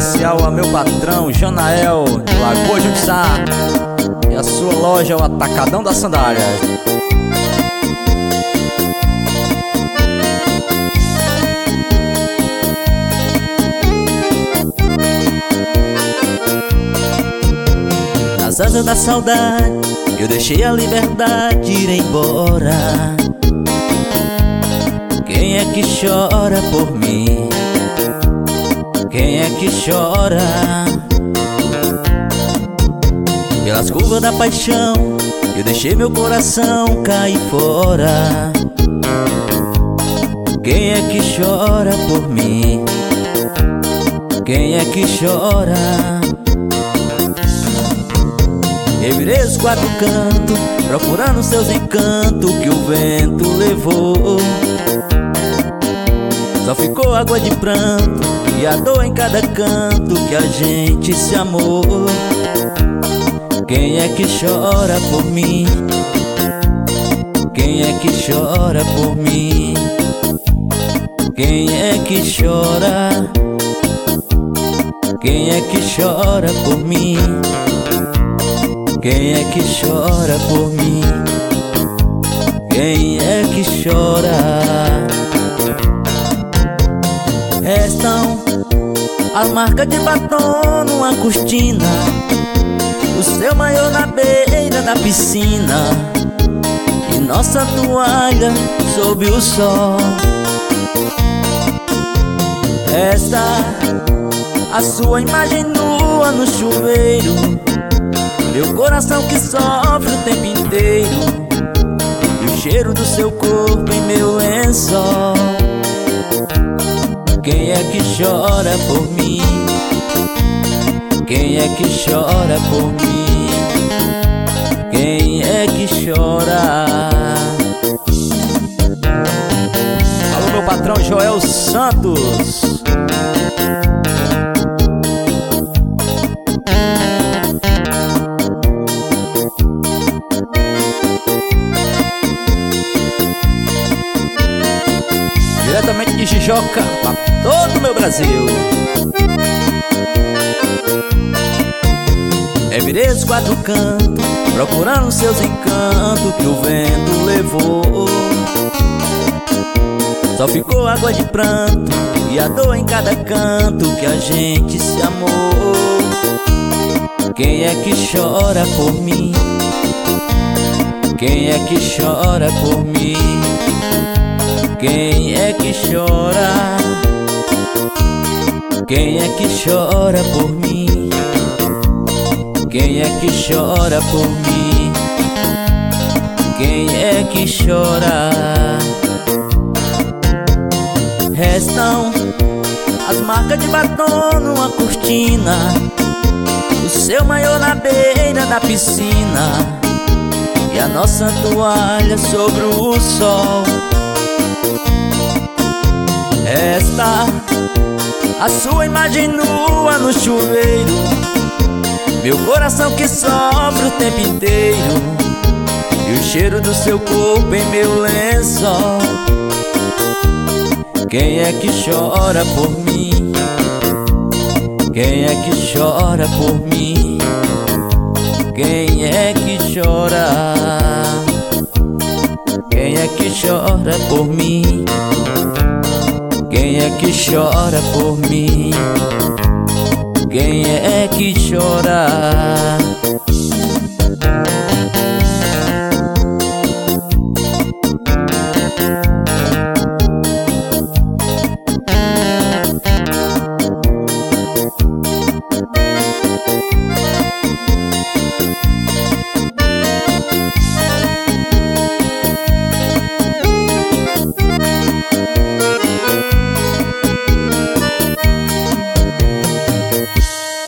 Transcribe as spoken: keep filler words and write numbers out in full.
especial a meu patrão Janael, de Lagoa de Uçá. E a sua loja é o Atacadão das Sandálias. Nas asas da saudade eu deixei a liberdade ir embora. Quem é que chora por mim? Quem é que chora? Pelas curvas da paixão eu deixei meu coração cair fora. Quem é que chora por mim? Quem é que chora? Eu virei os quatro cantos procurando seus encantos que o vento levou. Só ficou água de pranto e a dor em cada canto que a gente se amou. Quem é que chora por mim? Quem é que chora por mim? Quem é que chora? Quem é que chora por mim? Quem é que chora por mim? Quem é que chora? Restam as marcas de batom numa cortina, o seu maiô na beira da piscina e nossa toalha sob o sol. Resta a sua imagem nua no chuveiro, meu coração que sofre o tempo inteiro, e o cheiro do seu corpo em meu lençol. Quem é que chora por mim? Quem é que chora por mim? Quem é que chora? Alô, meu patrão Joel Santos. Diretamente de Jijoca pra todo o meu Brasil. Eu virei os quatro cantos procurando seus encantos que o vento levou. Só ficou água de pranto e a dor em cada canto que a gente se amou. Quem é que chora por mim? Quem é que chora por mim? Quem é que chora? Quem é que chora por mim? Quem é que chora por mim? Quem é que chora? Restam as marcas de batom numa cortina, o seu maiô na beira da piscina e a nossa toalha sobre o sol. Resta a sua imagem nua no chuveiro, meu coração que sofre o tempo inteiro, e o cheiro do seu corpo em meu lençol. Quem é que chora por mim? Quem é que chora por mim? Quem é que chora? Quem é que chora por mim? Quem é que chora por mim? Quem é que chora?